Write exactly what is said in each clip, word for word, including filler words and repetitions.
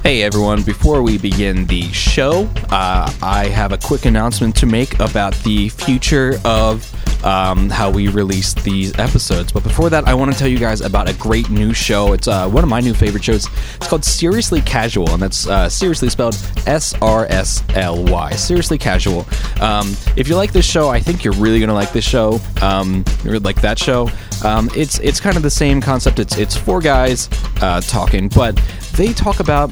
Hey everyone, before we begin the show, uh, I have a quick announcement to make about the future of um, how we release these episodes. But before that, I want to tell you guys about a great new show. It's uh, one of my new favorite shows. It's called Seriously Casual, and that's uh, seriously spelled S R S L Y. Seriously Casual. Um, if you like this show, I think you're really going to like this show, um, or like that show. Um, it's it's kind of the same concept. It's, it's four guys uh, talking, but they talk about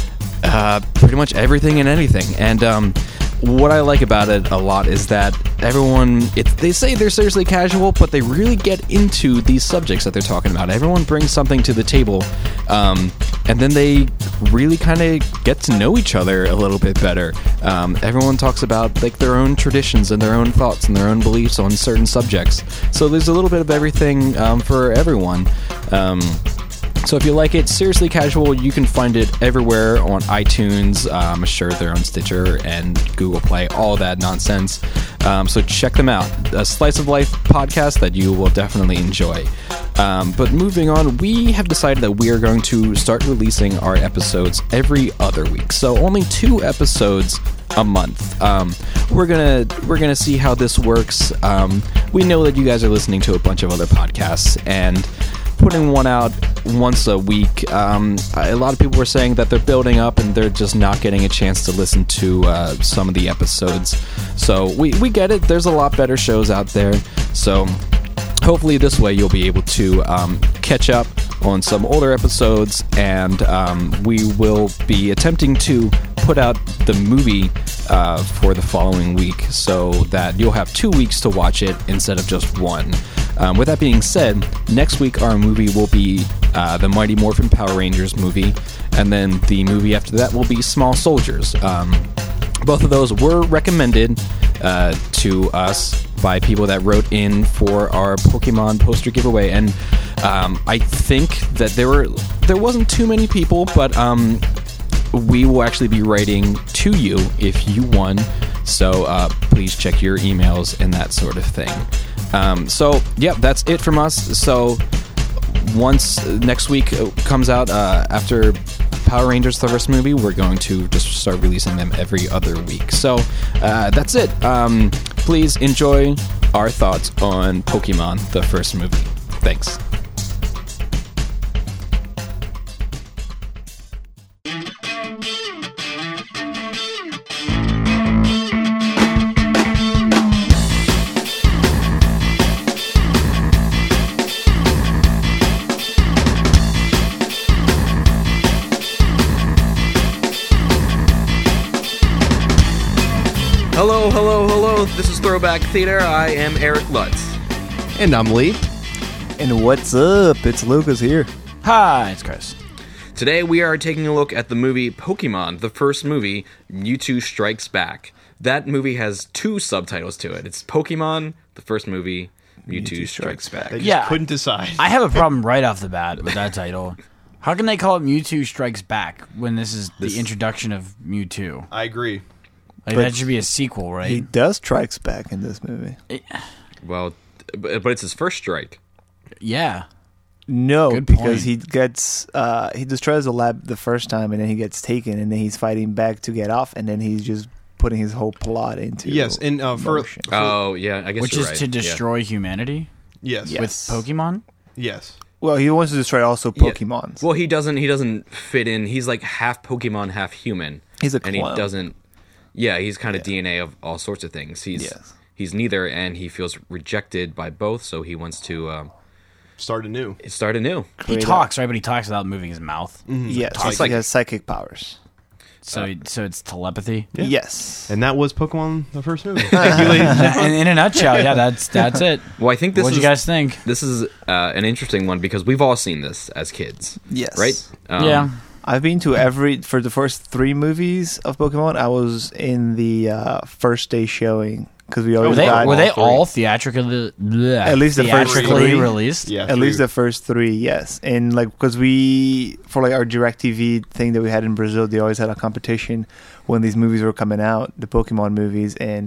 uh, pretty much everything and anything. And um, what I like about it a lot is that everyone, it, they say they're seriously casual, but they really get into these subjects that they're talking about. Everyone brings something to the table, um, and then they really kind of get to know each other a little bit better. Um, everyone talks about like their own traditions and their own thoughts and their own beliefs on certain subjects. So there's a little bit of everything um, for everyone. Um, So if you like it, Seriously Casual, you can find it everywhere on iTunes. Um, I'm sure they're on Stitcher and Google Play, all that nonsense. Um, so check them out. A Slice of Life podcast that you will definitely enjoy. Um, but moving on, we have decided that we are going to start releasing our episodes every other week. So only two episodes a month. Um, we're gonna we're gonna see how this works. Um, we know that you guys are listening to a bunch of other podcasts, and putting one out once a week, um, a lot of people were saying that they're building up and they're just not getting a chance to listen to uh, some of the episodes. So we, we get it. There's a lot better shows out there. So hopefully this way you'll be able to um, catch up on some older episodes, and um, we will be attempting to put out the movie uh, for the following week so that you'll have two weeks to watch it instead of just one. Um, with that being said, next week our movie will be uh, the Mighty Morphin Power Rangers movie, and then the movie after that will be Small Soldiers. Um, both of those were recommended uh, to us by people that wrote in for our Pokemon poster giveaway, and um, I think that there were there wasn't too many people, but um, we will actually be writing to you if you won. So uh, please check your emails and that sort of thing. Um, so, yeah, that's it from us. So, once next week comes out, uh, after Power Rangers, the first movie, we're going to just start releasing them every other week. So, uh, that's it. Um, please enjoy our thoughts on Pokemon, the first movie. Thanks. Hello, hello, hello. This is Throwback Theater. I am Eric Lutz. And I'm Lee. And what's up? It's Lucas here. Hi, it's Chris. Today we are taking a look at the movie Pokemon, the first movie, Mewtwo Strikes Back. That movie has two subtitles to it. It's Pokemon, the first movie, Mewtwo, Mewtwo Strikes, Strikes Back. They just Yeah. couldn't decide. I have a problem right off the bat with that title. How can they call it Mewtwo Strikes Back when this is This- the introduction of Mewtwo? I agree. Like, But that should be a sequel, right? He does strikes back in this movie. Well, but but it's his first strike. Yeah. No, Good because point. he gets uh, he destroys the lab the first time, and then he gets taken, and then he's fighting back to get off, and then he's just putting his whole plot into Yes, and uh, for, motion. for Oh, yeah, I guess Which you're is right. to Yeah. destroy humanity yes, Yeah. with Yes. Pokemon? yes. Well, he wants to destroy also Yeah. Pokemons. Well, he doesn't. He doesn't fit in. He's like half Pokemon, half human. He's a and he clone. doesn't. Yeah, he's kind of Yeah. D N A of all sorts of things. He's Yes. he's neither, and he feels rejected by both, so he wants to um, Start anew. start anew. He Create a- talks, right? But he talks without moving his mouth. Yes, Talks he like- has psychic powers. So, he- so it's telepathy. Yeah. Yes. And that was Pokemon, the first movie. in, in a nutshell, yeah, that's that's it. Well, I think this What is do you guys think? this is uh, an interesting one because we've all seen this as kids, Yes. right? Um, yeah. I've been to every for the first three movies of Pokemon. I was in the uh, first day showing because we Were always they, got were they three. all theatrically, bleh, At least the first theatrically three. released? yeah, at three- least the first three, yes. And like because we for like our DirecTV thing that we had in Brazil, they always had a competition when these movies were coming out, the Pokemon movies, and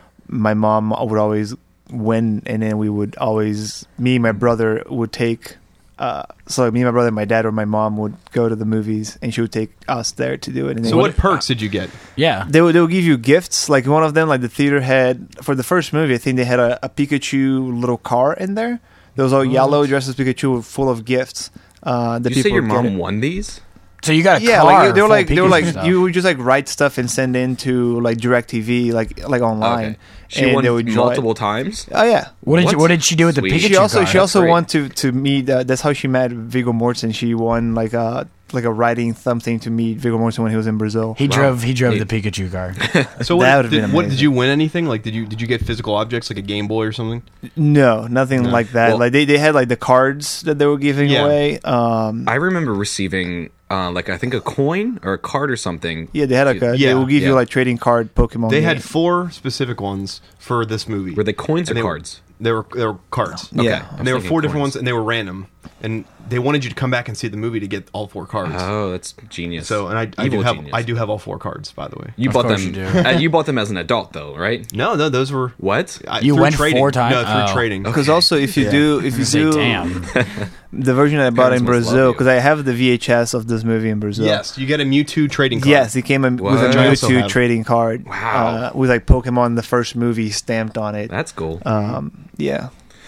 my mom would always win, and then we would always me and my brother would take Uh, so me, my brother, my dad, or my mom would go to the movies, and she would take us there to do it. And So they what would, perks did you get? Yeah. they would they would give you gifts. Like one of them, like the theater had for the first movie, I think they had a, a Pikachu little car in there. That was all yellow, dressed as Pikachu, full of gifts. Uh, the Did you say people your would get mom it. won these? So you got a Yeah, car like they were full like of they were Pikachu like stuff. you would just like write stuff and send in to like DirecTV, like like online. Okay. She and won they would draw it. multiple times. Oh yeah. What did What? you, what did she do with the Sweet. Pikachu She also car? she also Great. won to to meet. Uh, that's how she met Viggo Mortensen. She won like a like a writing something to meet Viggo Mortensen when he was in Brazil. he Wow. drove he drove Neat. the Pikachu car. So That what would've did, been what did amazing. you win anything? Like did you did you get physical objects like a Game Boy or something? No, nothing No. like that. Well- like they, they had like the cards that they were giving Yeah. away. Um, I remember receiving uh, like I think a coin or a card or something. yeah, they had like a, Yeah, they will give yeah. you like trading card Pokemon. They had games. four specific ones for this movie. Were they coins or And they were- cards? They were they were cards. Yeah. Okay. And I was And they were thinking four different coins. ones, and they were random. And they wanted you to come back and see the movie to get all four cards. Oh, that's genius. so, and I, I do Evil have genius. I do have all four cards, by the way. You Of bought course them. you do. uh, you bought them as an adult, though, right? No, no, those were What? I, You through went trading. four times? No, through Oh. trading. Because also if you Yeah. do if you Say, do damn. the version I bought Parents in must love Brazil you. because I have the V H S of this movie in Brazil. Yes, you get a Mewtwo trading card. Yes, it came in, with a What? I also Mewtwo have. trading card. Wow. Uh, with like Pokemon, the first movie stamped on it. That's cool. Um, yeah.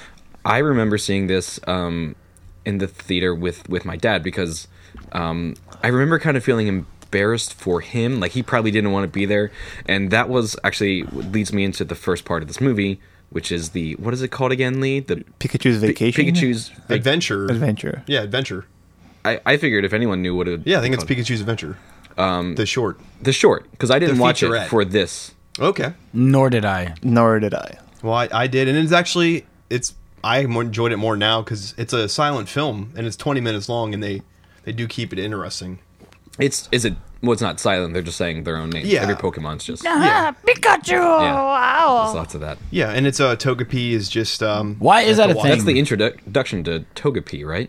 I remember seeing this um, in the theater with, with my dad because um, I remember kind of feeling embarrassed for him. Like he probably didn't want to be there, and that was actually what leads me into the first part of this movie, which is the what is it called again, Lee? The Pikachu's Pi- Vacation. Pikachu's. vac- Adventure. Adventure. Yeah, Adventure. I, I figured if anyone knew what it. Yeah, I think it's Pikachu's Adventure. Um, the short. the short because I didn't The watch it featurette. for this. Okay. Nor did I. Nor did I. Well, I, I did, and it's actually it's I more enjoyed it more now because it's a silent film and it's twenty minutes long, and they they do keep it interesting. It's is it? Well, it's not silent. They're just saying their own names. Yeah. Every Pokemon's just. Yeah, Pikachu! Yeah. There's lots of that. yeah, and it's uh, Togepi is just um. Why is at that the a wa- thing? That's the introduction to Togepi, right?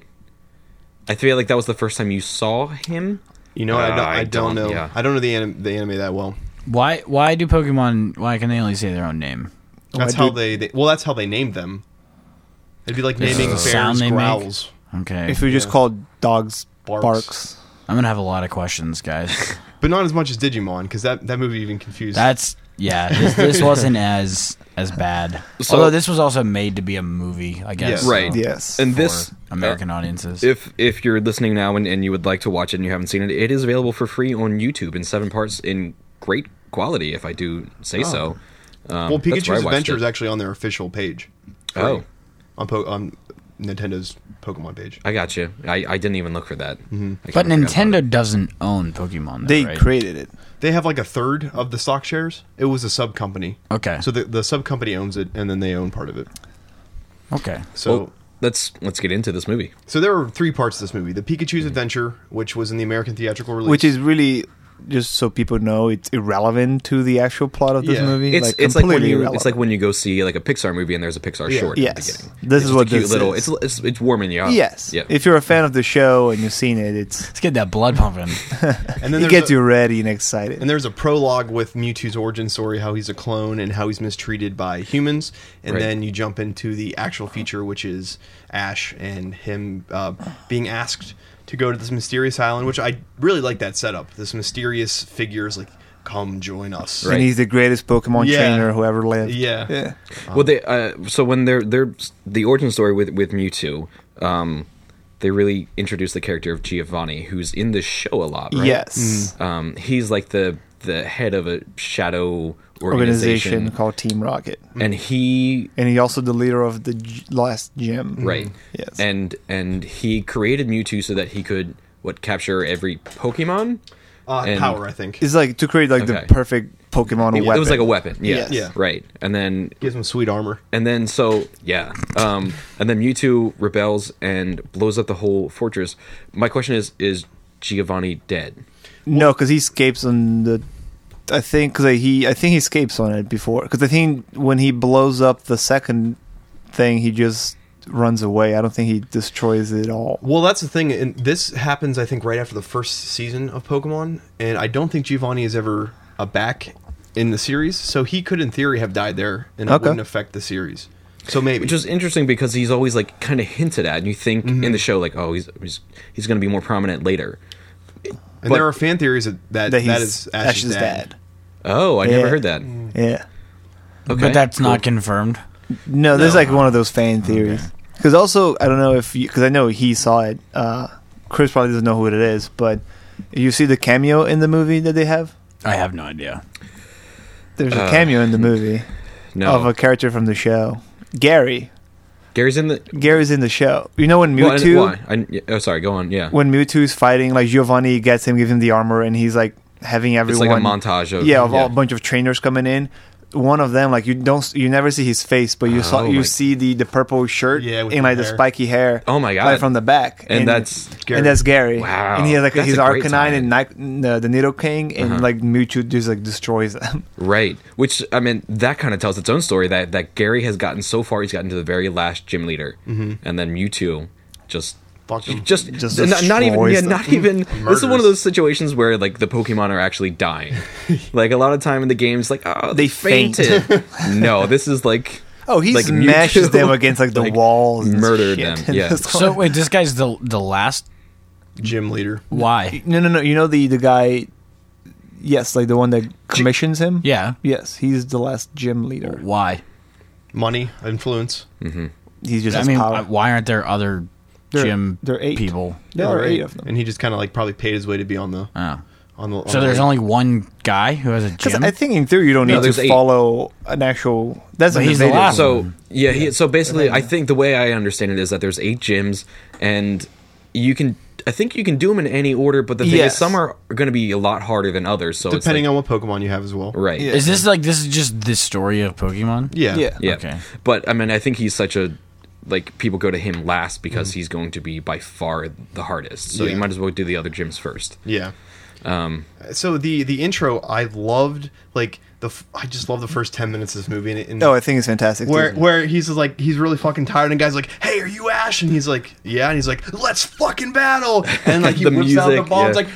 I feel like that was the first time you saw him. You know, what, I Uh, don't, I I don't don't- know. yeah. I don't know the anim- the anime that well. Why why do Pokemon why can they only say their own name? That's I how did- they, they. Well, that's how they named them. It'd be like This is naming the bears sound they make? growls. Okay. If we just Yeah. called dogs Barks. barks. I'm gonna have a lot of questions, guys. But not as much as Digimon, because that, that movie even confused. That's yeah. This, this wasn't as as bad. So- Although this was also made to be a movie, I guess. Yes. Right. Yes. And For this American audiences. If if you're listening now and, and you would like to watch it and you haven't seen it, it is available for free on YouTube in seven parts in great quality, if I do say Oh. so. Um, well, that's where I Pikachu's watched Adventure it. is actually on their official page. Free. Oh, on po- on Nintendo's Pokemon page. I got you. I, I didn't even look for that. Mm-hmm. I but kinda forgot about Nintendo doesn't own Pokemon. Though, They right? created it. They have like a third of the stock shares. It was a sub company. Okay. So the the sub company owns it, and then they own part of it. okay. So. Well, let's let's get into this movie. So there were three parts to this movie: the Pikachu's Adventure, which was in the American theatrical release, Which is really, just so people know, it's irrelevant to the actual plot of this Yeah. movie. It's like, it's like when completely you irrelevant. it's like when you go see like a Pixar movie and there's a Pixar Yeah. short Yes. at the beginning. This It's is just what a cute this little. is. It's, it's it's warming you up. Yes. Yeah. If you're a fan of the show and you've seen it, it's Let's get that blood pumping. and then it there's gets a, you ready and excited. And there's a prologue with Mewtwo's origin story, how he's a clone and how he's mistreated by humans. And Right. then you jump into the actual feature, which is Ash and him uh, being asked to go to this mysterious island, which I really like that setup. This mysterious figures like, come join us. Right. And he's the greatest Pokemon Yeah. trainer who ever lived. Yeah. Yeah. Well, they uh, so when they're they're the origin story with with Mewtwo, um, they really introduce the character of Giovanni, who's in the show a lot. Right? Yes. Um, he's like the the head of a shadow Organization organization, called Team Rocket. and he And he's also the leader of the g- last gym. right, Yes. and and he created Mewtwo so that he could what capture every Pokemon. Uh, And- power, I think. It's like to create like Okay. the perfect Pokemon It weapon. It was like a weapon, yeah, Yes. Yeah. right. And then Gives him sweet armor. And then so yeah, um, and then Mewtwo rebels and blows up the whole fortress. My question is: Is Giovanni dead? No, because he escapes on the. I think because he, I think he escapes on it before. Because I think when he blows up the second thing, he just runs away. I don't think he destroys it all. Well, that's the thing. And this happens, I think, right after the first season of Pokemon. And I don't think Giovanni is ever uh, back in the series. So he could, in theory, have died there, and it Okay. wouldn't affect the series. So maybe. Which is interesting because he's always like kind of hinted at, and you think Mm-hmm. in the show like, oh, he's he's, he's going to be more prominent later. and but- there are fan theories that that, That he's that is Ash's, Ash's dad. dad. Oh, I Yeah. never heard that. Yeah. Okay, But that's cool. not confirmed. No, this is No. like one of those fan theories. Because also, I don't know if you, because I know he saw it. Uh, Chris probably doesn't know who it is, but you see the cameo in the movie that they have? I have no idea. There's a Uh, cameo in the movie no. of a character from the show. Gary. Gary's in the Gary's in the show. You know when well, and- Mewtwo, why? I, yeah, oh, sorry. Go on. Yeah, when Mewtwo's fighting, like Giovanni gets him, gives him the armor, and he's like having it's everyone. like a montage of yeah, of all, a bunch of trainers coming in. One of them, like you don't, you never see his face, but you saw, Oh you my- see the the purple shirt Yeah, with and the like the hair. spiky hair. Oh my God. Like from the back, And that's Gary. and that's Gary. Wow. And he has like That's his a great Arcanine and tie-in. Ni- the, the Nido King, and Uh-huh. like Mewtwo just like destroys them. right. Which I mean, that kind of tells its own story. That that Gary has gotten so far, he's gotten to the very last gym leader, mm-hmm. and then Mewtwo just. Fuck him. Just, Just not, not even, destroys yeah, them. not even. This is one Murders. of those situations where like the Pokemon are actually dying. Like a lot of time in the games, like oh, They they faint. fainted. No, this is like Oh, he like smashes Mewtwo, them against like the like, walls, and murdered shit. them, yeah. This So one- wait, this guy's the the last. Gym leader. Why? no, no, no. You know the the guy. Yes, like the one that commissions him. Yeah. Yes, he's the last gym leader. Why? Money, influence. He just I has mean, power. uh, why aren't there other There- gym there are eight. people? There are Right. eight of them. And he just kind of like probably paid his way to be on the Oh. on the. On So the there's league. only one guy who has a Because gym. I think in theory you don't No, need there's to eight. follow an actual. That's But in he's the video. last So yeah, he, so basically, I think the way I understand it is that there's eight gyms, and you can. I think you can do them in any order, but the thing Yes. is, some are going to be a lot harder than others. So depending it's on what Pokemon you have as well. on right, Yeah. Is this like this is just the story of Pokemon? Yeah. Yeah. yeah. Okay. But I mean, I think he's such a like people go to him last because Mm. he's going to be by far the hardest. So Yeah. you might as well do the other gyms first. Yeah. Um, So the the intro I loved like the f- I just love the first ten minutes of this movie and, it- and Oh, I think it's fantastic. where too. where he's just like he's really fucking tired and the guy's like, "Hey, are you Ash?" And he's like, "Yeah." And he's like, "Let's fucking battle!" And like he The whips out the music, bombs yeah. like,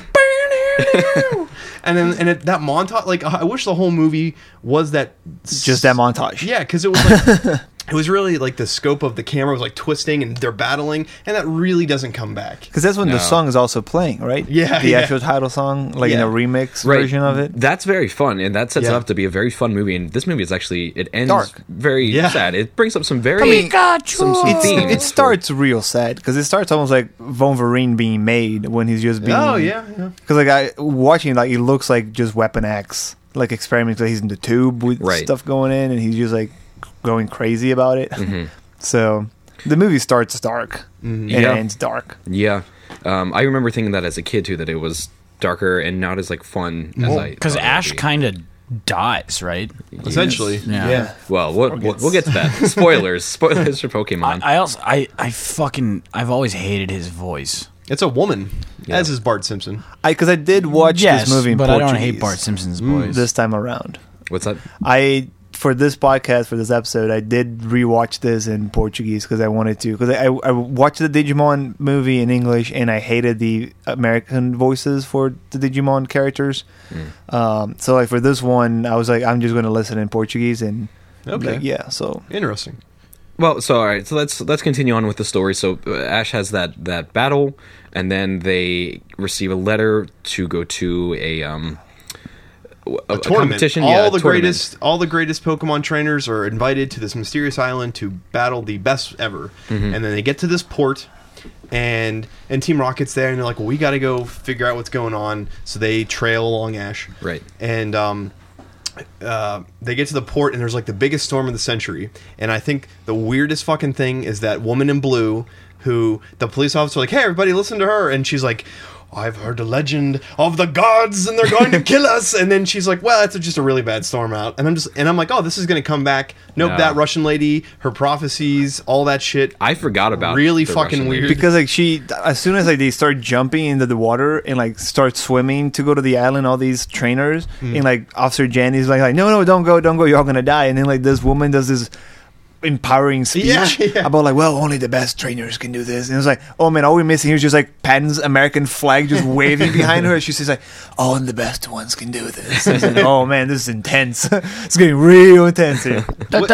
and then and it, that montage like I wish the whole movie was that just that montage. Yeah, because it was like it was really like the scope of the camera was like twisting and they're battling, and that really doesn't come back. Because that's when No. the song is also playing, right? Yeah, the yeah. actual title song, like in Yeah. a remix right. version of it. That's very fun, and that sets it Yeah. up to be a very fun movie. And this movie is actually it ends Dark. very Yeah. sad. It brings up some very I mean, some, some It's, themes. it starts real sad because it starts almost like Wolverine being made when he's just being. Oh yeah, yeah. Because like I watching, like it looks like just Weapon X, like experiments. Like he's in the tube with Right. stuff going in, and he's just like going crazy about it. Mm-hmm. So the movie starts dark and Yeah. it ends dark. Yeah, um, I remember thinking that as a kid too, that it was darker and not as like fun as I Because thought it would Ash be. kind of dies, right? Essentially. Yeah. Yeah. Well, we'll, we'll, we'll get to that. Spoilers, spoilers for Pokemon. I, I also I I fucking I've always hated his voice. It's a woman, Yeah. as is Bart Simpson. I because I did watch yes, this movie in but I Portuguese don't hate Bart Simpson's voice. this time around. What's that? I for this podcast for this episode I did rewatch this in Portuguese because I wanted to because I, I watched the Digimon movie in English and I hated the American voices for the Digimon characters. Um, so like for this one I was like I'm just going to listen in Portuguese and Okay. like, yeah so Interesting. Well, so all right, so let's let's continue on with the story. So uh, Ash has that that battle, and then they receive a letter to go to a um a, A, a tournament. competition. All yeah, a the tournament. greatest, all the greatest Pokemon trainers are invited to this mysterious island to battle the best ever. Mm-hmm. And then they get to this port, and and Team Rocket's there, and they're like, "Well, we got to go figure out what's going on." So they trail along Ash, Right. And um, uh, they get to the port, and there's like the biggest storm of the century. And I think the weirdest fucking thing is that woman in blue, who the police officer like, "Hey, everybody, listen to her," and she's like, "I've heard a legend of the gods, and they're going to kill us." And then she's like, "Well, it's just a really bad storm out." And I'm just, and I'm like, "Oh, this is going to come back." Nope, No. that Russian lady, her prophecies, all that shit. I forgot about Really the fucking Russian lady. weird. because like she as soon as like they start jumping into the water and like start swimming to go to the island all these trainers Hmm. and like Officer Jenny's like, like no no don't go don't go you're all gonna die and then like this woman does this empowering speech Yeah, yeah. about like, well, only the best trainers can do this. And it was like, oh man, all we're missing here is just like Patton's American flag just waving behind her. She says like, only the best ones can do this. I was like, oh man, this is intense. It's getting real intense here. That's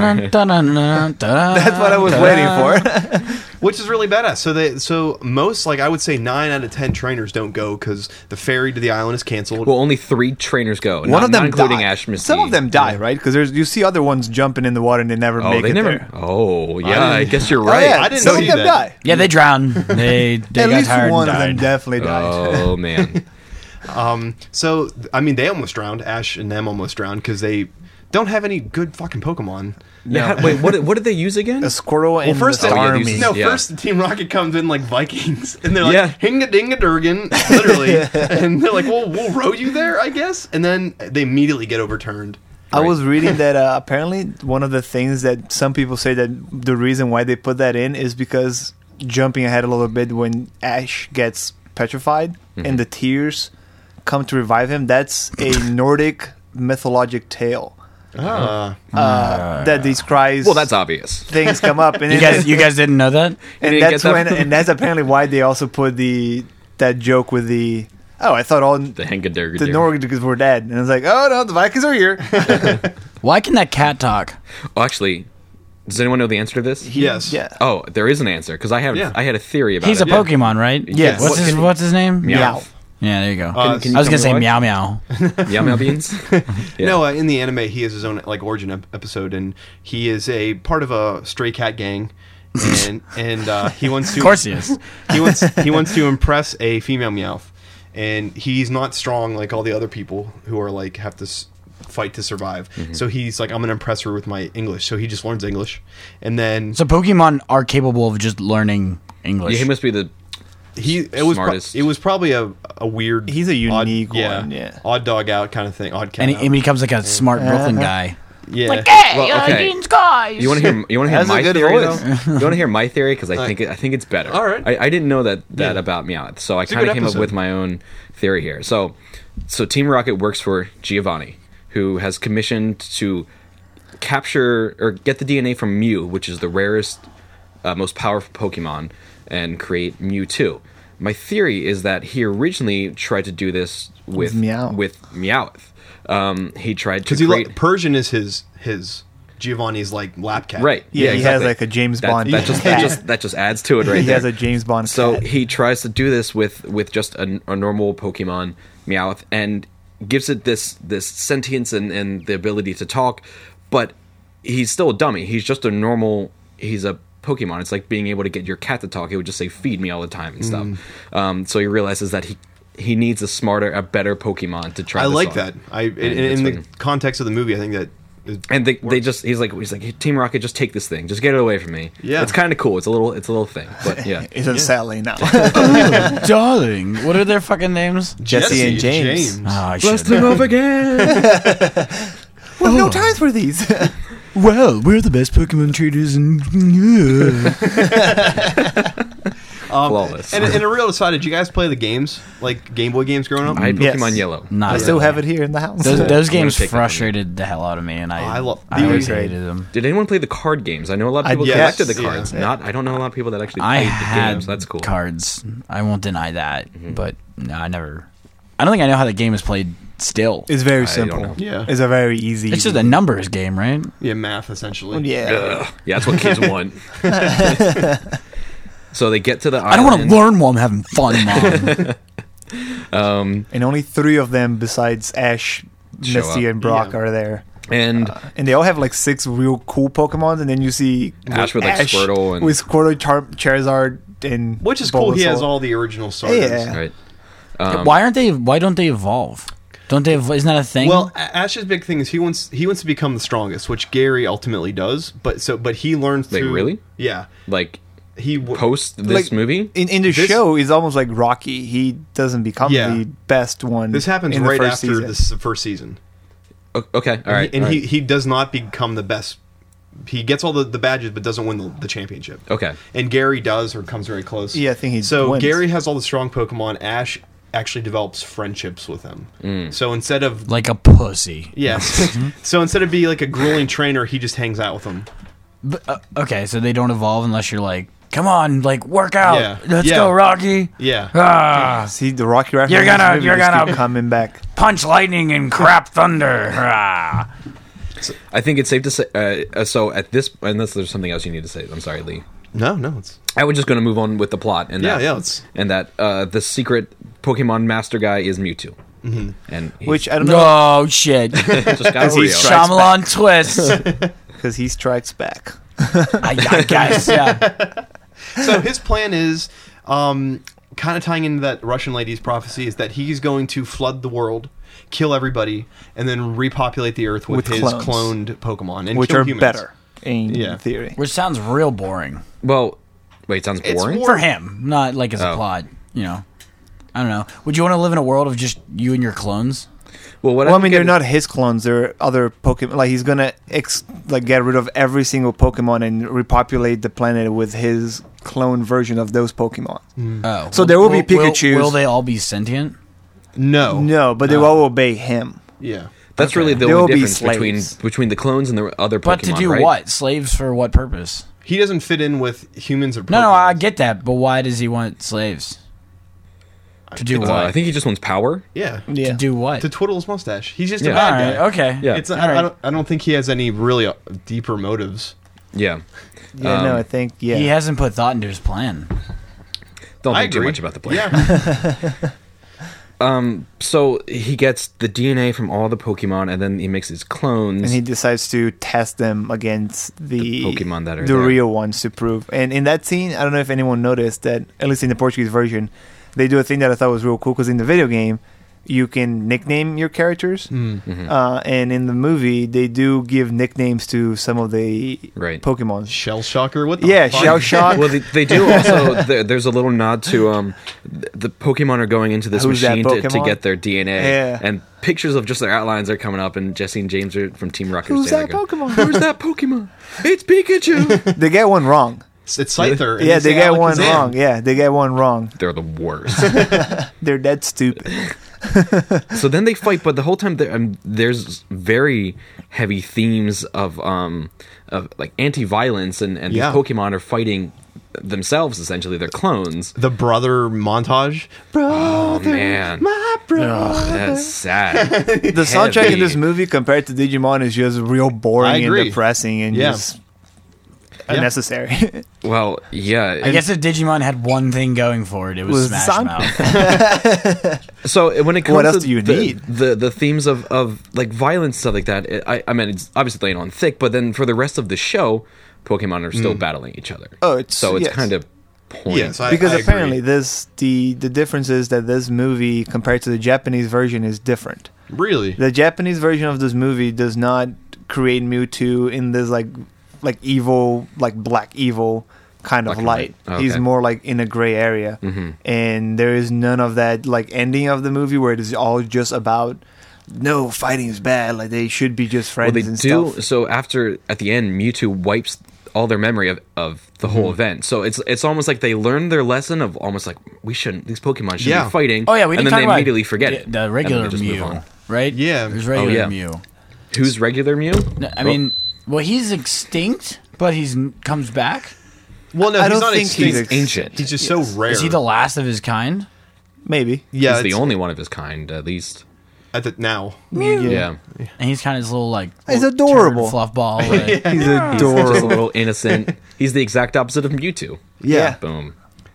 what I was waiting for. Which is really badass. So they, so most, like I would say, nine out of ten trainers don't go because the ferry to the island is canceled. Well, only three trainers go. One not, of them not including die. Ash Misty. Some of them die, right? Because there's you see other ones jumping in the water and they never Oh, make they it never. there. Oh, yeah. I, didn't- guess you're Oh, right. yeah, I didn't some know of them that. die. Yeah, they drowned. They, they At got least tired one and of them died. definitely died. Oh man. Um, so I mean, they almost drowned. Ash and them almost drowned because they don't have any good fucking Pokemon. Yeah. how- Wait. What? Did, what did they use again? A squirrel and first the they- Oh, yeah, army. these- No, Yeah. first Team Rocket comes in like Vikings, and they're like, Yeah. "Hinga dinga durgan," literally, and they're like, "Well, we'll row you there, I guess." And then they immediately get overturned. I Right. was reading that uh, apparently one of the things that some people say that the reason why they put that in is because jumping ahead a little bit when Ash gets petrified Mm-hmm. and the tears come to revive him. That's a Nordic mythologic tale Ah, uh, that describes Well, that's obvious. things come up and You it- guys, you guys didn't know that? and didn't that's get that when from- and that's apparently why they also put the that joke with the oh I thought all The the Hengadurga. Nordics were dead and I was like oh no the Vikings are here. Why can that cat talk? Oh, actually, does anyone know the answer to this? yes. Yeah. Oh, there is an answer because I have Yeah. I had a theory about He's a it. Pokemon, right? Yes. What's What his can- What's his name? Meow. Yeah, there you go. Uh, Can you I was tell gonna say me why? meow meow. Meow Meow Beans. Yeah. No, uh, in the anime, he has his own like origin ep- episode, and he is a part of a stray cat gang, and and uh, he wants to. Of course he is. He wants he wants to impress a female Meowth, and he's not strong like all the other people who are like have to s- fight to survive. Mm-hmm. So he's like, I'm gonna impress her with my English. So he just learns English, and then So Pokemon are capable of just learning English. Yeah, he must be the. he it was pro- smartest. it was probably a a weird. He's a odd- unique one, yeah. odd dog out kind of thing. Odd cat. and he, out. he becomes like a smart Brooklyn Uh-huh. guy. yeah. Well, okay. You want to hear? You want to hear Has a my good theory? voice. Though? You want to hear my theory because I All think it, I think it's better. All right. I, I didn't know that that Yeah. about Meowth, so I a kind of good came up episode. with my own theory here. So, so Team Rocket works for Giovanni, who has commissioned to capture or get the D N A from Mew, which is the rarest, uh, most powerful Pokemon, and create Mewtwo. My theory is that he originally tried to do this with With Meow. with Meowth. Um, he tried to Because he create lo- Persian is his his Giovanni's like lap cat. right. Yeah, he has exactly. like a James That- Bond That, just cat. that just that just adds to it right he there. has a James Bond So cat. he tries to do this with with just a, a normal Pokemon, Meowth, and gives it this this sentience and, and the ability to talk, but he's still a dummy. He's just a normal. He's a Pokemon. It's like being able to get your cat to talk. It would just say "feed me" all the time and stuff. Mm. Um, so he realizes that he he needs a smarter, a better Pokemon to try. I this like on. that. I in, And in it's the been- context of the movie, I think that. is- And they, they works. just he's like he's like hey, Team Rocket, just take this thing, just get it away from me. Yeah. it's kind of cool. It's a little it's a little thing, but yeah. It's unsettling now. Darling, what are their fucking names? Jesse and James. Oh, I Bless should. them up again. We have no time for these. Well, we're the best Pokemon traders in. Um, Flawless. And, and a real aside, did you guys play the games like Game Boy games growing up? I had Yes. Pokemon Yellow. Not I still really. have it here in the house. Those, those I'm gonna games take that from you. frustrated the hell out of me, and I Oh, I love- I always they were hated them. Did anyone play the card games? I know a lot of I- people yes, collected the yeah. cards. Yeah. Not, I don't know a lot of people that actually I played the had games. That's cool. cards. I won't deny that, Mm-hmm. but no, I never. I don't think I know how the game is played. Still, It's very I don't simple. know. Yeah. It's a very easy. it's just a numbers game, right? Yeah, math essentially. yeah. Ugh. Yeah, that's what kids want. So they get to the island. I don't want to learn while I'm having fun, mom. Um, And only three of them besides Ash, Show Misty, up. and Brock Yeah. are there. and And they all have like six real cool Pokemon, and then you see Ash with, like, Squirtle and- with Squirtle, Char- Charizard, and Which is cool. He has Bulbasaur. all the original starters. Yeah. right. Um, why aren't they? Why don't they evolve? Don't they? ev- Isn't that a thing? Well, A- Ash's big thing is he wants he wants to become the strongest, which Gary ultimately does. But so but he learns Wait, through. really? Yeah. Like He w- post this Like, movie? In in the This- show, it's almost like Rocky. He doesn't become Yeah. the best one. This happens in the right first after season. this first season. O- Okay, all right. and all he, right. he does not become the best. He gets all the, the badges, but doesn't win the, the championship. Okay. And Gary does, or comes very close. Yeah, I think he So wins. Gary has all the strong Pokemon. Ash actually develops friendships with him. Mm. So instead of like a pussy. yes, so instead of being like a grueling trainer, he just hangs out with him. But, uh, okay, so they don't evolve unless you're like, come on, like work out. Yeah. Let's Yeah. go, Rocky. Yeah. Ah, See the Rocky reference. You're gonna- movie you're just gonna- keep coming back. punch lightning and crap thunder. Ah. I think it's safe to say. Uh, uh, so at this, unless there's something else you need to say, I'm sorry, Lee. No, no, it's I was just going to move on with the plot, and yeah, that, yeah. It's and that uh, the secret Pokemon Master guy is Mewtwo, mm-hmm. and he's Which I don't know Oh shit! just got Because he's Oreo. trying- Shyamalan twist. because he strikes back. I, I guess. Yeah. so his plan is um, kind of tying into that Russian lady's prophecy is that he's going to flood the world, kill everybody, and then repopulate the earth with, With his clones. cloned Pokemon, and Which kill are humans. better in Yeah. theory. Which sounds real boring Well, wait, sounds It's boring. more- for him, not like as a Oh. plot. You know. I don't know. Would you want to live in a world of just you and your clones? well, what Well, I I'm mean, they're getting- not his clones. They're other Pokemon. Like he's gonna ex- like get rid of every single Pokemon and repopulate the planet with his clone version of those Pokemon. Oh, So there will be Will, Pikachus. will they all be sentient? No, No, but they will all obey him. yeah. That's really the There will only be difference between slaves. between the clones and the other Pokemon. But to do right? what? Slaves for what purpose? He doesn't fit in with humans or Pokemon. No, no, I get that, but why does he want slaves? To do Uh, what? I think he just wants power. Yeah, Yeah. To do what? to twiddle his mustache. He's just Yeah. a bad All right, guy. okay. Yeah. It's not, All right. I, don't, I don't think he has any really uh, deeper motives. Yeah. Yeah, no, Um, I think yeah. He hasn't put thought into his plan. Don't I think too agree. much about the plan. Yeah, Um. So he gets the D N A from all the Pokemon, and then he makes his clones. and he decides to test them against the, The Pokemon that are the there. real ones to prove. And in that scene, I don't know if anyone noticed that, at least in the Portuguese version, they do a thing that I thought was real cool because in the video game, you can nickname your characters, Mhm. uh, and in the movie, they do give nicknames to some of the Right. Pokemon. Shell Shocker. What the Yeah, fuck? Shell Shock. Well, they, they do also. there- There's a little nod to um, th- the Pokemon are going into this Who's that machine to, to Pokemon? get their D N A, Yeah. and pictures of just their outlines are coming up. And Jesse and James are from Team Rocket. are Who's standing that there going, Pokemon? Who's that Pokemon? It's Pikachu. They get one wrong. It's, it's Scyther. and Yeah, say they get one Alakazam. wrong. Yeah, they get one wrong. They're the worst. They're dead stupid. So then they fight, but the whole time there, um, there's very heavy themes of um of like anti-violence, and and Yeah. these Pokemon are fighting themselves essentially. They're clones. The brother montage. Oh man, My brother. that's sad. The soundtrack in Heavy. this movie compared to Digimon is just real I boring and agree. depressing and Yeah. just unnecessary. Well, yeah. I guess if Digimon had one thing going for it, it was, Was Smash Son- Mouth. So when it comes What else to do you the, need? the the themes of, of like violence stuff like that, it, I I mean it's obviously laying on thick, but then for the rest of the show, Pokemon are still battling each other. Oh, it's- so it's yes. kind of point. Yes, I, because I apparently agree. this the the difference is that this movie compared to the Japanese version is different. Really. The Japanese version of this movie does not create Mewtwo in this like like evil like black evil kind of Black and light. white. Oh, He's okay. more like in a gray area, Mhm. and there is none of that like ending of the movie where it is all just about no fighting is bad. Like they should be just friends Well, they and do. stuff. So after at the end, Mewtwo wipes all their memory of, of the whole Mm-hmm. event. So it's it's almost like they learned their lesson of almost like we shouldn't. These Pokemon shouldn't Yeah. be fighting. Oh yeah, we and didn't then talk they about immediately forget the, it. the And then regular they just move Mew, on. right? Yeah. There's regular yeah. Mew. Who's regular Mew? No, I mean, well, he's extinct, but he's comes back. Well, no, I he's don't not think extinct. he's ex- ancient. He's just so rare. Is he the last of his kind? Maybe. yeah, He's the it's- only one of his kind, at least. at the now. Yeah. And he's kind of this little like He's little adorable. turd fluff ball. Like, He's He's just a adorable. little innocent. He's the exact opposite of Mewtwo. Yeah. Boom.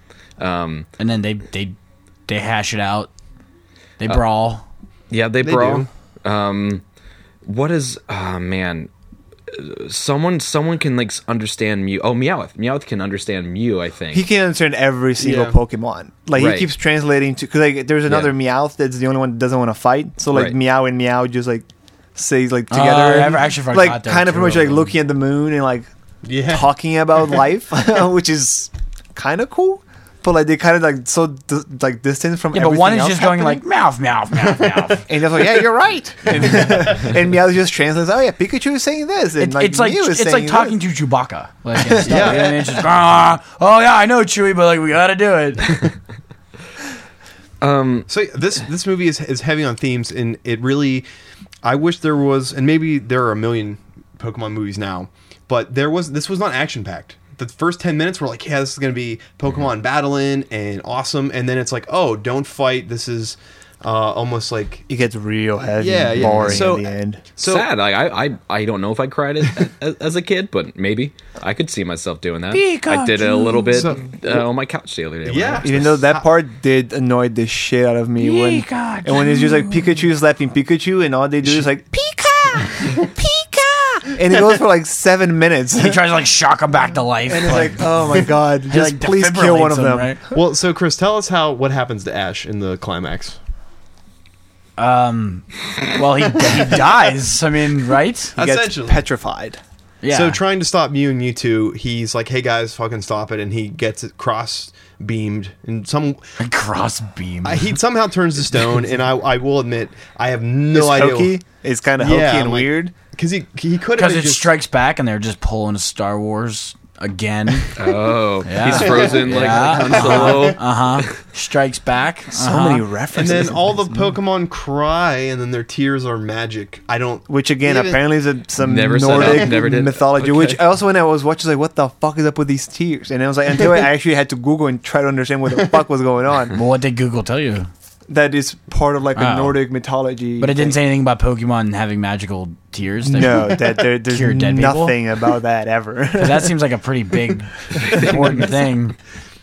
Um, and then they they they hash it out. They brawl. yeah, they, They brawl. Um, what is? Oh man, someone someone can like s- understand Mew. Oh, Meowth. Meowth can understand Mew. I think. He can understand every single Yeah. Pokemon. Like Right. he keeps translating to because like there's another Yeah. Meowth that's the only one that doesn't want to fight. So like Right. Meow and Meow just like say like Oh, together. I never actually forgot like there kind of were pretty much two of like them. looking at the moon and like Yeah. talking about life, which is kind of cool. But like they kind of like so di- like distant from Yeah, but one everything is else just going happening. like mouth, mouth, mouth, mouth. And they're like, yeah, you're right. And, and Meow just translates. Oh yeah, Pikachu is saying this, and It, like it's like Mew is it's saying like talking this. to Chewbacca. Like, and stuff. Yeah. And it's just ah, oh yeah, I know Chewie, but like we gotta do it. um, So this this movie is is heavy on themes, and it really. I wish there was, and maybe there are a million Pokemon movies now, but there was this was not action packed. The first ten minutes were like, yeah, this is going to be Pokemon mm-hmm. battling and awesome. And then it's like, oh, don't fight. This is uh, almost like... It gets real heavy yeah, and yeah. boring So- in the end. So, Sad. I, I I don't know if I cried as, as, as a kid, but maybe I could see myself doing that. I did it a little bit So- uh, on my couch the other day. when Yeah. I watched Even this. though that part did annoy the shit out of me. when Pikachu. And when it's just like Pikachu slapping Pikachu and all they do is like, Pika! Pika! And it goes for like seven minutes. He tries to like shock him back to life. And it's like, oh my god, he, just like, please kill one of defibrillates him, them. right? well, so Chris, tell us how what happens to Ash in the climax. Um, well, he he dies. I mean, right? He gets Essentially. petrified. Yeah. So trying to stop Mew and Mewtwo, he's like, "Hey guys, fucking stop it!" And he gets it cross beamed, and some cross beam. uh, he somehow turns to stone. And I, I will admit, I have no It's idea hokey. It's kind of hokey Yeah, and I'm like- weird. because he he could Because have it just strikes back and they're just pulling a Star Wars again. Oh, Yeah. he's frozen like Yeah. Han Solo. Uh huh. Strikes back. So Uh-huh. many and references. then all the Pokemon cry, and then their tears are magic. I don't. Which again, Even- apparently is a, some Never said Nordic that, never did. mythology. Okay. Which I also, when I was watching, was like, what the fuck is up with these tears? And I was like, until I actually had to Google and try to understand what the fuck was going on. Well, what did Google tell you? That is part of like a Oh. Nordic mythology. But it didn't thing. say anything about Pokemon having magical tears. They- No, that there, there's Cure dead people? nothing about that ever. 'Cause that seems like a pretty big, important thing.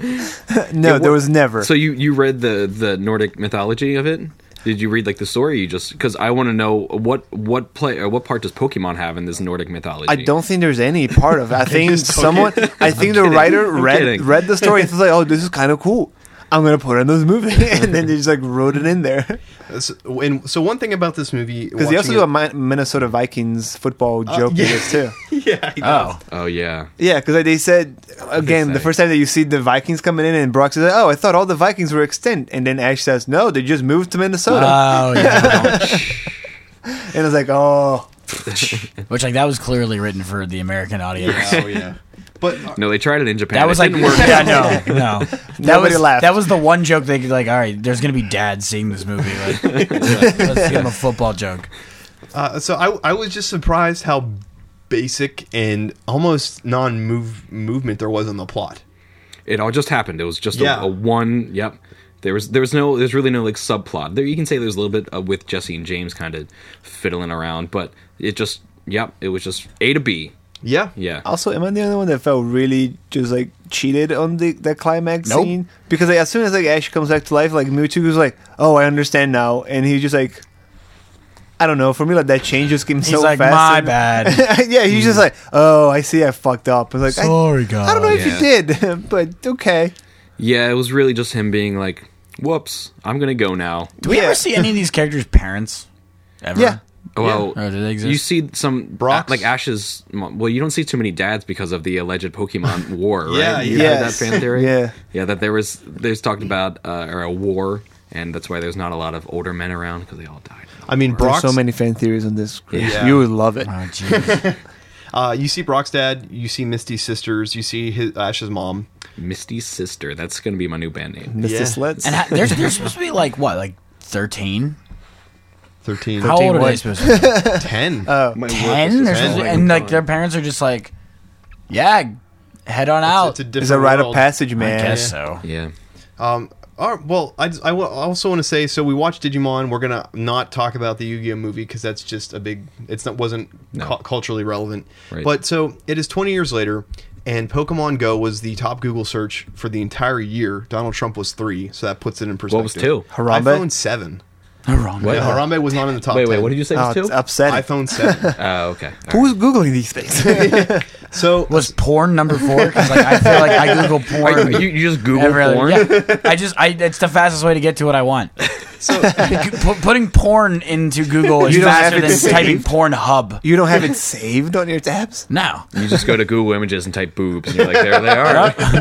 no, there was never. So you you read the the Nordic mythology of it? Did you read like the story? Or you just because I want to know what what play or what part does Pokemon have in this Nordic mythology? I don't think there's any part of it. I think just took someone, it. I think the writer I'm read kidding. read the story and was like, "Oh, this is kind of cool. I'm gonna put it in this movie," and then they just like wrote it in there. So, and so one thing about this movie, Because they also watching do a it- Mi- Minnesota Vikings football joke yeah. in this too. yeah, he does. Oh. Oh yeah. Yeah, because they said again the say? first time that you see the Vikings coming in, and Brock says, "Oh, I thought all the Vikings were extinct," and then Ash says, "No, they just moved to Minnesota." Oh, yeah. and it's like, "Oh, Which, like, that was clearly written for the American audience. Oh yeah, but uh, No, they tried it in Japan. That was it like, didn't work. yeah, no, no. That Nobody was, laughed. That was the one joke they could, like, all right, there's going to be dads seeing this movie. Like, let's give him a football joke. uh, so I I was just surprised how basic and almost non-move movement there was in the plot. It all just happened. It was just Yeah. a, a one. Yep. There was there was no there's really no like subplot. There you can say there's a little bit uh, with Jesse and James kind of fiddling around, but it just yep it was just A to B. Yeah, Yeah. Also, am I the only one that felt really just like cheated on the the climax Nope. scene? Because like, as soon as like Ash comes back to life, like Mewtwo was like, "Oh, I understand now," and he's just like, I don't know. For me, like that change just came He's so like, fast. my and- bad. yeah, he's just like, "Oh, I see, I fucked up." I was like, I, Sorry, guys. I don't know if Yeah. you did, but okay. Yeah, it was really just him being like, "Whoops, I'm gonna go now." Do we Yeah. ever see any of these characters' parents? Ever? Yeah. Well, Oh, do they exist? you see some Brock's- like Ash's. mom- Well, you don't see too many dads because of the alleged Pokemon war, right? Yeah, you yeah. heard that fan theory. Yeah. yeah, that there was there's talked about uh, or a war, and that's why there's not a lot of older men around because they all died. in the I mean, war. Brock's, There's so many fan theories on this. Chris. Yeah. You would love it. Oh, jeez. uh, you see Brock's dad, you see Misty's sisters, you see his, Ash's mom. Misty's sister. That's gonna be my new band name. Mister Yeah. Sleds. and ha- they're, they're supposed to be like, what, like thirteen? thirteen, How old are what? they supposed to be? ten. Oh. ten? They're supposed to- ten. and like their parents are just like, yeah, head on out. It's a It's different a rite of world. passage, I man. guess so. Yeah. Um, all right, well, I, just- I wa- also want to say, so we watched Digimon. We're gonna not talk about the Yu-Gi-Oh movie because that's just a big. It's not wasn't No. cu- culturally relevant. Right. But so it is twenty years later, and Pokemon Go was the top Google search for the entire year. Donald Trump was three, so that puts it in perspective. What was two? Harambe? iPhone seven. Wrong. What? Yeah, Harambe was not in the top. Wait, wait. ten. What did you say? Oh, Was it's two? upsetting. iPhone seven. Oh, okay. All right. Who's googling these things? So Was porn number four? Because like I feel like I Google Are porn. you, you just Google every other- porn? Yeah, I just I it's the fastest way to get to what I want. so Pu- putting porn into Google is You don't have faster it than saved? typing Pornhub. You don't have it saved on your tabs? No, You just go to Google Images and type boobs, and you're like, there they are.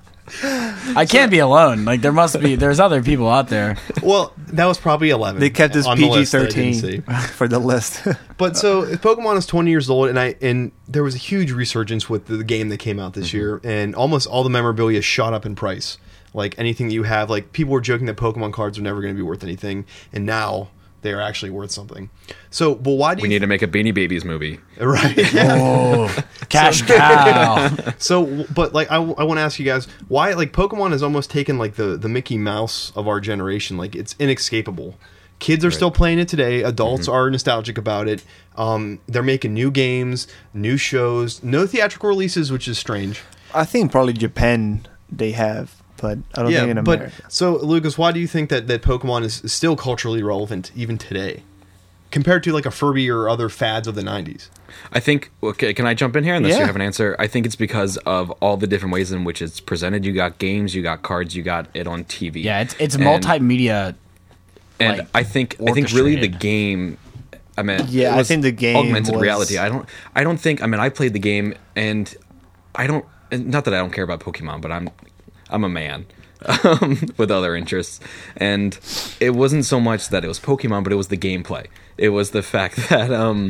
I can't be alone. Like there must be. There's other people out there. well, that was probably eleven. They kept this on the P G list that I didn't thirteen see. for the list. But so Pokemon is twenty years old, and I and there was a huge resurgence with the game that came out this Mm-hmm. year, and almost all the memorabilia shot up in price. Like anything you have, like people were joking that Pokemon cards are never going to be worth anything, and now they are actually worth something. So, but why do We you need to make a Beanie Babies movie. right? Yeah. Oh, cash cow. So, but like, I, I want to ask you guys why, like, Pokemon has almost taken like the the Mickey Mouse of our generation. Like, it's inescapable. Kids are still playing it today. Adults Mm-hmm. are nostalgic about it. Um, they're making new games, new shows, no theatrical releases, which is strange. I think probably Japan they have, but I don't think in but America. so Lucas, why do you think that that Pokemon is is still culturally relevant even today, compared to like a Furby or other fads of the nineties? I think. Okay, can I jump in here unless Yeah. you have an answer? I think it's because of all the different ways in which it's presented. You got games, you got cards, you got it on T V. Yeah, it's it's And- multimedia. And like, I think I think really the orchestrated. game. I mean, Yeah, it I was think the game augmented was- reality. I don't. I don't think. I mean, I played the game, and I don't. and Not that I don't care about Pokemon, but I'm I'm a man um, with other interests, and it wasn't so much that it was Pokemon, but it was the gameplay. It was the fact that um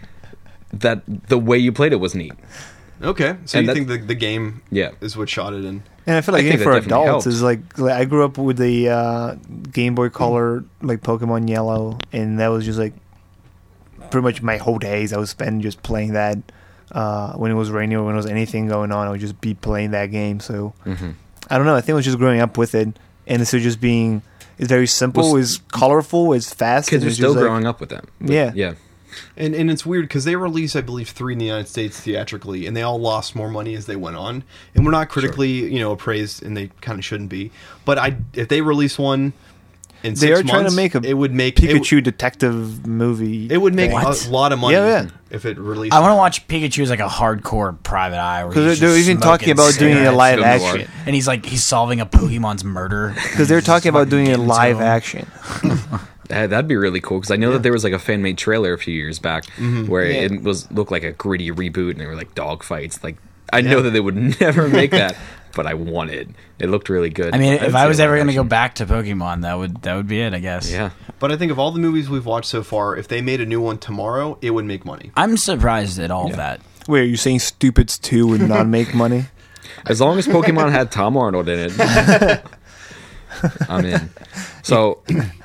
that the way you played it was neat. Okay, so And you that- think the the game Yeah. is what shot it in? And I feel like I even think for that definitely adults helps. is like, like I grew up with the uh, Game Boy Color, like Pokemon Yellow, and that was just like pretty much my whole days. I would spend just playing that. Uh, when it was raining or when there was anything going on, I would just be playing that game. So Mm-hmm. I don't know. I think it was just growing up with it, and it's just being it's very simple, Well, it's colorful, it's fast. Kids and are it's still just like- growing up with them. But Yeah. yeah. And and it's weird because they released, I believe, three in the United States theatrically, and they all lost more money as they went on. And we're not critically, you know, appraised, and they kind of shouldn't be. But I, if they release one in They six are trying to months, make a it would make it, Pikachu detective movie. it would make What? a lot of money. Yeah, yeah. If it released, I want to watch Pikachu as like a hardcore private eye. where Because he's they're just even talking smoking about doing a cigarettes, live film noir. action. and he's like he's solving a Pokemon's murder. Because they're talking about doing a Fucking live Ginzo. action. Uh, that'd be really cool because I know that there was like a fan made trailer a few years back where Yeah. it was looked like a gritty reboot and there were like dog fights. Like I know that they would never make that, but I want it. It looked really good. I mean, I'd if see I a was live ever going to go action. back to Pokemon, that would that would be it, I guess. yeah, But I think of all the movies we've watched so far, if they made a new one tomorrow, it would make money. I'm surprised at all of that. Wait, are you saying Stupids two would not make money? as long as Pokemon had Tom Arnold in it, I'm in. So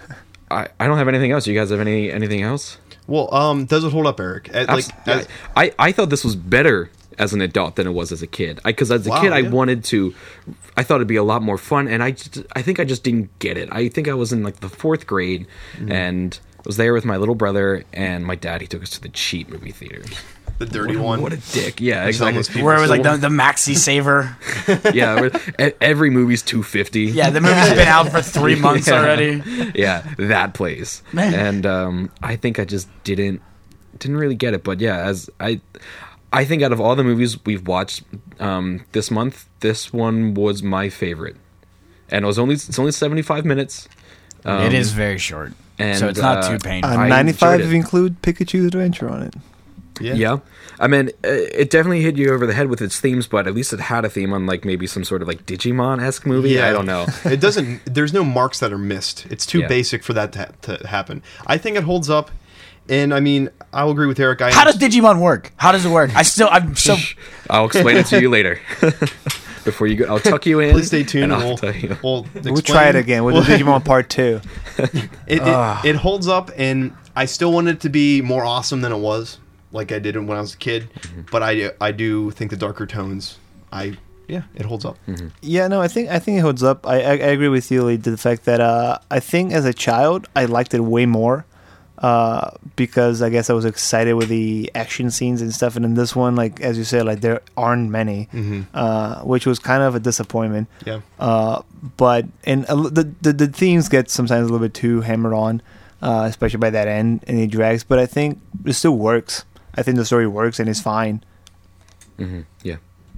I I don't have anything else. You guys have any anything else? Well, um, does it hold up, Eric? Uh, Like, Abs- as, I, I thought this was better as an adult than it was as a kid. Because as a Wow, kid, I yeah. wanted to, I thought it'd be a lot more fun, and I, just, I think I just didn't get it. I think I was in like the fourth grade, Mm-hmm. and was there with my little brother and my dad. He took us to the cheap movie theater. the dirty What, one. what a dick! Yeah, Selling exactly. those people Where it was like still- the, the Maxi Saver. yeah, where- e- every movie's two fifty. Yeah, the movie's been out for three months Yeah. already. Yeah, that place. And um, I think I just didn't didn't really get it. But yeah, as I I think out of all the movies we've watched um, this month, this one was my favorite. And it was only it's only seventy-five minutes. Um, it is very short, and, so it's not uh, too painful. Uh, I ninety-five enjoyed if it. you include Pikachu's Adventure on it. Yeah. Yeah. I mean, uh, it definitely hit you over the head with its themes, but at least it had a theme on like maybe some sort of like Digimon-esque movie. I don't know. It doesn't. There's no marks that are missed. It's too Yeah. basic for that to, ha- to happen. I think it holds up, and I mean, I'll agree with Eric. I How does Digimon work? How does it work? I still, I'm so. I'll explain it to you later. Before you go, I'll tuck you in. Please stay tuned. and And I'll we'll, tell you. we'll, We'll try it explain- again with we'll- the Digimon Part two. It, it, it holds up, and I still want it to be more awesome than it was, like I did when I was a kid. Mm-hmm. But I I do think the darker tones. I yeah, it holds up. Mm-hmm. Yeah, no, I think I think it holds up. I I, I agree with you, Lee, to the fact that uh, I think as a child I liked it way more uh, because I guess I was excited with the action scenes and stuff. And in this one, like as you said, like there aren't many, Mhm. uh, which was kind of a disappointment. Yeah. Uh, but and a, l- the, the the themes get sometimes a little bit too hammered on, uh, especially by that end, and it drags. But I think it still works. I think the story works and it's fine. hmm Yeah.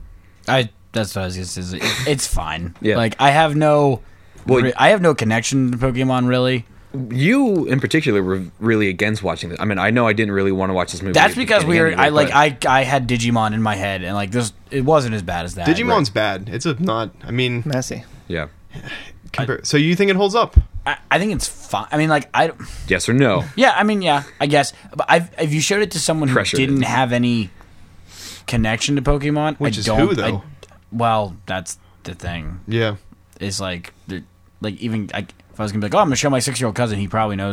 I that's what I was gonna say. It's, it's fine. Yeah. Like I have no, Well, re- I have no connection to Pokemon really. You, in particular, were really against watching this. I mean, I know I didn't really want to watch this movie. That's at the because we beginning were. I anyway, like. but- I I had Digimon in my head, and like this, it wasn't as bad as that. Digimon's bad. It's a not. I mean, Messy. Yeah. compare, so you think it holds up? I, I think it's fine. I mean, like I. Yes or no? Yeah, I mean, yeah, I guess. But I've, if you showed it to someone who Pressured didn't it. have any connection to Pokemon, Which I is don't, who, though? I- well, that's the thing. Yeah. Is like, the- like even like if I was gonna be like, oh, I'm gonna show my six year old cousin, he probably knows what a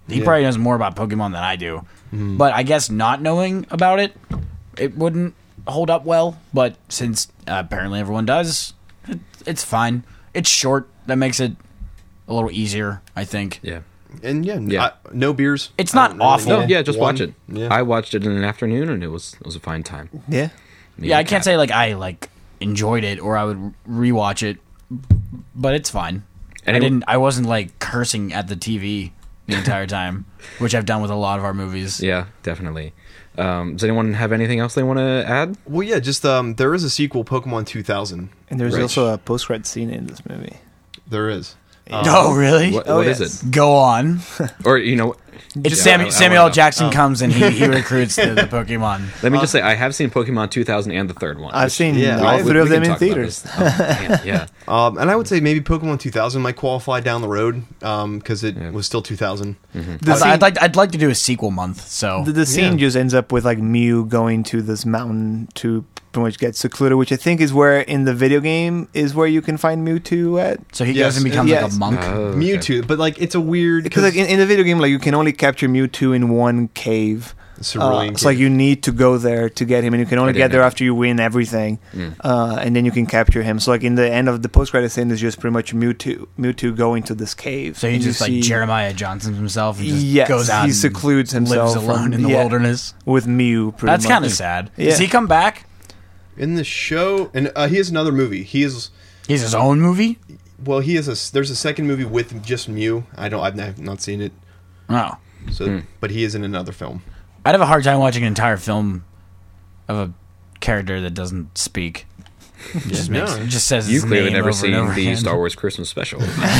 He Yeah. probably knows more about Pokemon than I do. But I guess not knowing about it, it wouldn't hold up well. But since uh, apparently everyone does, it, it's fine. It's short. That makes it a little easier, I think. Yeah. And yeah, Yeah. I- no beers. It's I not don't really awful. No, need yeah, just one. watch it. Yeah. I watched it in an afternoon, and it was it was a fine time. Yeah. Me Yeah, I and can't Kat. say like I like enjoyed it or I would rewatch it, but it's fine. I Anyone- didn't. I wasn't like cursing at the T V the entire time, which I've done with a lot of our movies. Yeah, definitely. Um, does anyone have anything else they want to add? Well, yeah, just um, there is a sequel, Pokemon two thousand. And there's Right. also a post-credit scene in this movie. There is. Um, Oh, really? What, Oh, what is yes. it? Go on. Or you know, It's Yeah, Samuel, I- I Samuel wanna L. know. Jackson comes and he, he recruits the, the Pokemon. let me just say I have seen Pokemon two thousand and the third one. I've which- seen yeah, all we- three we of can them in talk about theaters. this. Oh, man, yeah. Um, and I would say maybe Pokemon two thousand might qualify down the road because it Yeah. was still two thousand. The I'd, scene, I'd like I'd like to do a sequel month. So the, the scene Yeah. just ends up with like Mew going to this mountain to pretty much get secluded, which I think is where in the video game is where you can find Mewtwo at. so he Yes, goes and becomes like yes. a monk. Oh, okay. Mewtwo, but like it's a weird Because like in, in the video game, like you can only capture Mewtwo in one cave. Cerulean Uh, so like cave. you need to go there to get him, and you can only I didn't get there know. after you win everything, Mm. uh, and then you can capture him. So like in the end of the post-credit scene is just pretty much Mewtwo, Mewtwo going to this cave. So he and you just like see- Jeremiah Johnson himself and just Yes, goes out he and secludes himself lives alone from- in the yeah. wilderness. with Mew. Pretty That's much. kind of sad. Yeah. Does he come back? in the show, and uh, he has another movie. He is He's his own movie? well, he has a. There's a second movie with just Mew. I don't. I've not- not seen it. Oh. So, but he is in another film. I'd have a hard time watching an entire film of a character that doesn't speak. It just Yeah. makes, it just says You his clearly name never over and seen over the again. Star Wars Christmas special.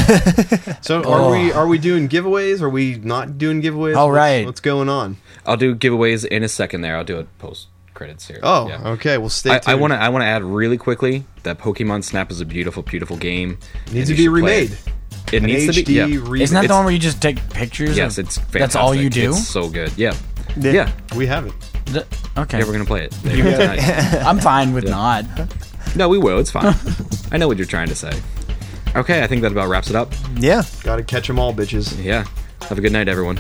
So Oh. are we? Are we doing giveaways? Are we not doing giveaways? Oh, What's- right. What's going on? I'll do giveaways in a second. There, I'll do it post credits here. Oh, Yeah. okay. Well, stay I, tuned. I want to. I want to add really quickly that Pokemon Snap is a beautiful, beautiful game. Needs and to you be should play remade. It, it An needs H to D be. Yeah. remake. Isn't that the It's- one where you just take pictures? Yes, of- it's fantastic. That's all you do? It's so good. Yeah. Yeah. Yeah. We have it. Th- okay. Yeah, we're gonna play it later tonight. I'm fine with not. No, we will. It's fine. I know what you're trying to say. Okay, I think that about wraps it up. Yeah. Got to catch them all, bitches. Yeah. Have a good night, everyone.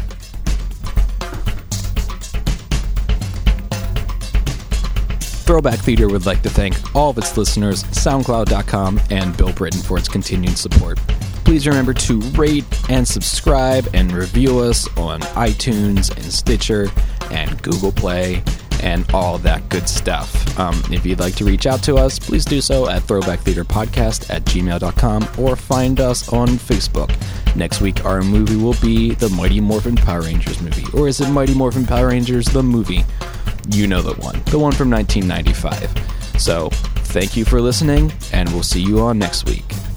Throwback Theater would like to thank all of its listeners, SoundCloud dot com, and Bill Britton for its continued support. Please remember to rate and subscribe and review us on iTunes and Stitcher and Google Play and all that good stuff. Um, if you'd like to reach out to us, please do so at throwback theater podcast at gmail dot com or find us on Facebook. Next week, our movie will be the Mighty Morphin Power Rangers movie. Or is it Mighty Morphin Power Rangers the movie? You know the one. The one from nineteen ninety-five. So, thank you for listening, and we'll see you on next week.